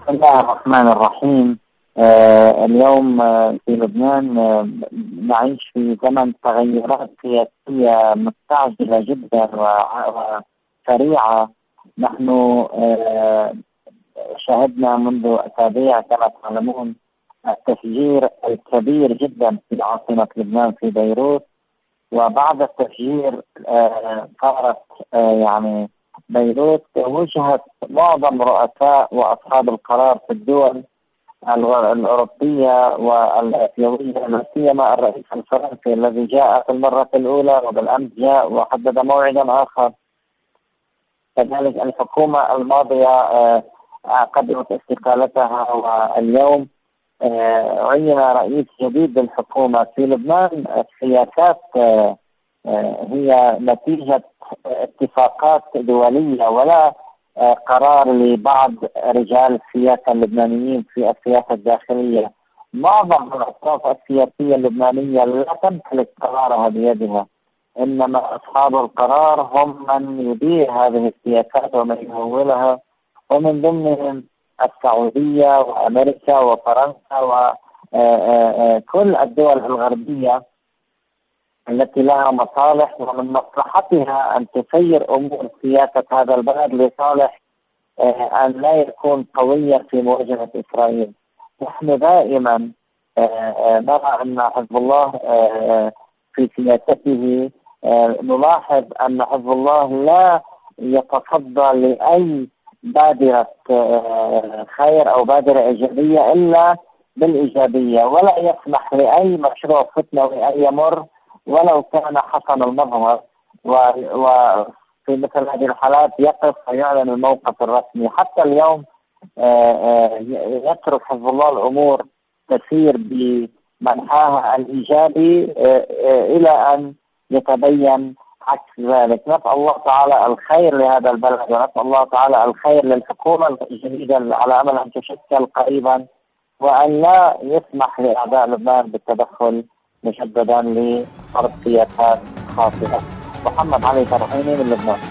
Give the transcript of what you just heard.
بسم الله الرحمن الرحيم. اليوم في لبنان نعيش في زمن تغيرات سياسية مستعجلة جدا وسريعة. نحن شهدنا منذ أسابيع كما تعلمون التفجير الكبير جدا في عاصمة لبنان في بيروت، وبعد التفجير صارت بيروت وجهت معظم رؤساء وأصحاب القرار في الدول الأوروبية والآسيوية، لا سيما الرئيس الفرنسي الذي جاء في المرة الأولى وبالأمس جاء وحدد موعدا آخر. كذلك الحكومة الماضية قدمت استقالتها، واليوم عين رئيس جديد للحكومة في لبنان. السياسات هي نتيجة اتفاقات دولية ولا قرار لبعض رجال السياسة اللبنانيين في السياسة الداخلية. معظم الأطراف السياسية اللبنانية لا تمتلك قرارها بيدها، إنما أصحاب القرار هم من يدير هذه السياسات ومن يمولها، ومن ضمنهم السعودية وأمريكا وفرنسا وكل الدول الغربية التي لها مصالح، ومن مصلحتها أن تسير أمور سياسة هذا البلد لصالح أن لا يكون قويا في مواجهة إسرائيل. نحن دائما نرى أن حزب الله في سياسته نلاحظ أن حزب الله لا يتصدى لأي بادرة خير أو بادرة إيجابية إلا بالإيجابية، ولا يسمح لأي مشروع فتنوي أن يمر ولو كان حسن المظهر، وفي مثل هذه الحالات يقف ويعلن الموقف الرسمي. حتى اليوم يترك حزب الله الأمور تسير بمنحاها الإيجابي إلى أن يتبين عكس ذلك. نسأل الله تعالى الخير لهذا البلد، ونسأل الله تعالى الخير للحكومة الجديدة على أمل أن تشكل قريبا، وأن لا يسمح لأعداء لبنان بالتدخل مجددا لفرض سياسات خاطئة. محمد علي فرحيني من لبنان.